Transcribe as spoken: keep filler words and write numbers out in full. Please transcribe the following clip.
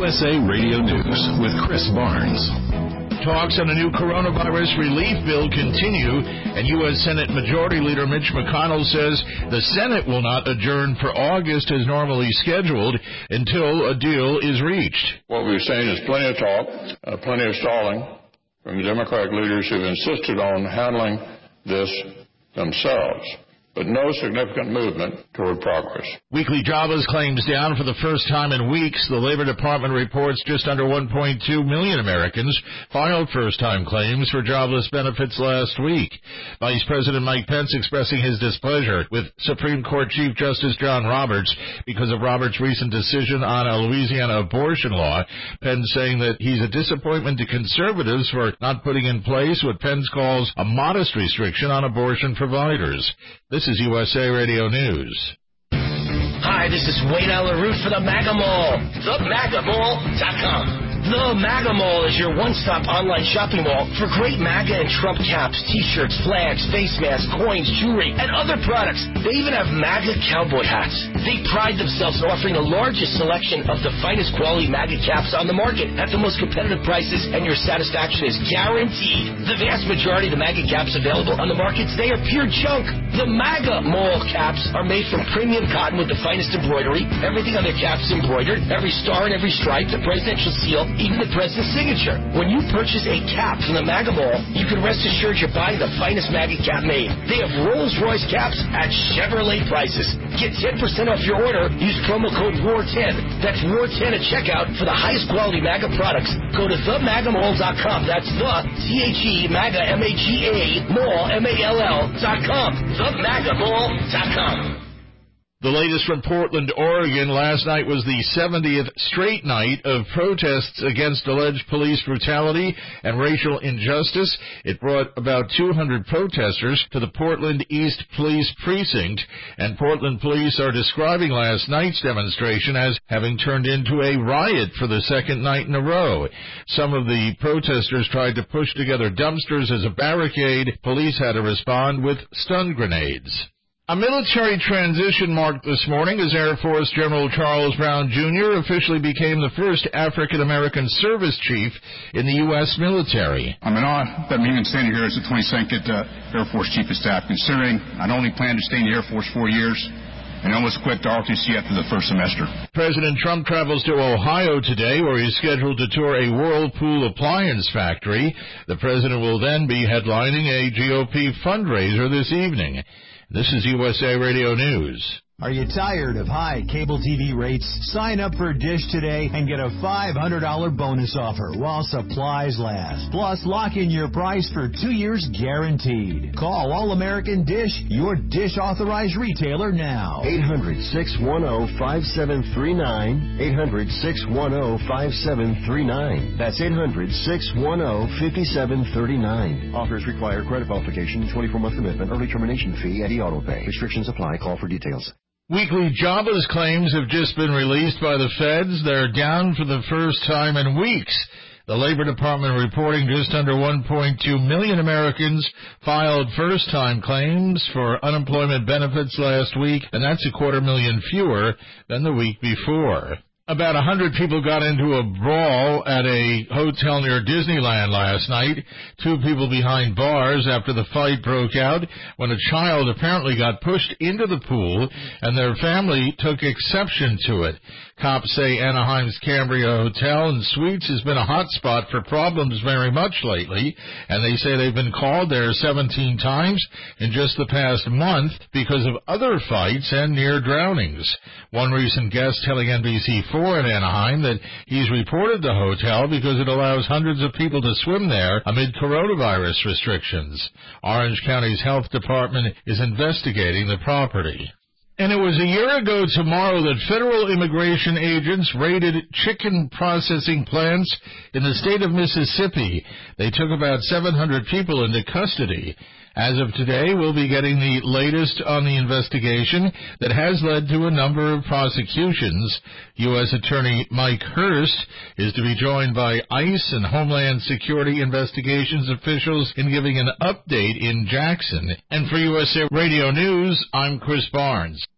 S A Radio News with Chris Barnes. Talks on a new coronavirus relief bill continue, and U S Senate Majority Leader Mitch McConnell says the Senate will not adjourn for August as normally scheduled until a deal is reached. What we've seen is plenty of talk, uh, plenty of stalling from Democratic leaders who've insisted on handling this themselves, but no significant movement toward progress. Weekly jobless claims down for the first time in weeks. The Labor Department reports just under one point two million Americans filed first-time claims for jobless benefits last week. Vice President Mike Pence expressing his displeasure with Supreme Court Chief Justice John Roberts because of Roberts' recent decision on a Louisiana abortion law. Pence saying that he's a disappointment to conservatives for not putting in place what Pence calls a modest restriction on abortion providers. This is U S A Radio News. Hi, this is Wayne Allen Root for the MAGA Mall, the maga mall dot com. The MAGA Mall is your one-stop online shopping mall for great MAGA and Trump caps, T-shirts, flags, face masks, coins, jewelry, and other products. They even have MAGA cowboy hats. They pride themselves in offering the largest selection of the finest quality MAGA caps on the market at the most competitive prices, and your satisfaction is guaranteed. The vast majority of the MAGA caps available on the market today are pure junk. The MAGA Mall caps are made from premium cotton with the finest embroidery. Everything on their caps is embroidered. Every star and every stripe, the presidential seal, even the president's signature. When you purchase a cap from the MAGA Mall, you can rest assured you're buying the finest MAGA cap made. They have Rolls-Royce caps at Chevrolet prices. Get ten percent off your order. Use promo code W A R ten. That's W A R ten at checkout for the highest quality MAGA products. Go to the maga mall dot com. That's the T H E MAGA M A G A Mall M A L L dot com. the maga mall dot com. The latest from Portland, Oregon. Last night was the seventieth straight night of protests against alleged police brutality and racial injustice. It brought about two hundred protesters to the Portland East Police Precinct, and Portland police are describing last night's demonstration as having turned into a riot for the second night in a row. Some of the protesters tried to push together dumpsters as a barricade. Police had to respond with stun grenades. A military transition marked this morning as Air Force General Charles Brown, Junior officially became the first African-American service chief in the U S military. I'm in awe that I'm even standing here as the twenty-second uh, Air Force Chief of Staff, considering I'd only planned to stay in the Air Force four years and almost quit the R O T C after the first semester. President Trump travels to Ohio today, where he's scheduled to tour a Whirlpool appliance factory. The president will then be headlining a G O P fundraiser this evening. This is U S A Radio News. Are you tired of high cable T V rates? Sign up for Dish today and get a five hundred dollars bonus offer while supplies last. Plus, lock in your price for two years guaranteed. Call All-American Dish, your Dish authorized retailer now. eight hundred, six one zero, five seven three nine. eight hundred, six one zero, five seven three nine. That's eight hundred, six one zero, five seven three nine. Offers require credit qualification, twenty-four month commitment, early termination fee, Eddie Auto Pay. Restrictions apply. Call for details. Weekly jobless claims have just been released by the feds. They're down for the first time in weeks. The Labor Department reporting just under one point two million Americans filed first-time claims for unemployment benefits last week, and that's a quarter million fewer than the week before. About a hundred people got into a brawl at a hotel near Disneyland last night. Two people behind bars after the fight broke out when a child apparently got pushed into the pool, and their family took exception to it. Cops say Anaheim's Cambria Hotel and Suites has been a hot spot for problems very much lately, and they say they've been called there seventeen times in just the past month because of other fights and near drownings. One recent guest telling N B C four in Anaheim that he's reported the hotel because it allows hundreds of people to swim there amid coronavirus restrictions. Orange County's health department is investigating the property. And it was a year ago tomorrow that federal immigration agents raided chicken processing plants in the state of Mississippi. They took about seven hundred people into custody. As of today, we'll be getting the latest on the investigation that has led to a number of prosecutions. U S Attorney Mike Hurst is to be joined by ICE and Homeland Security investigations officials in giving an update in Jackson. And for U S A Radio News, I'm Chris Barnes.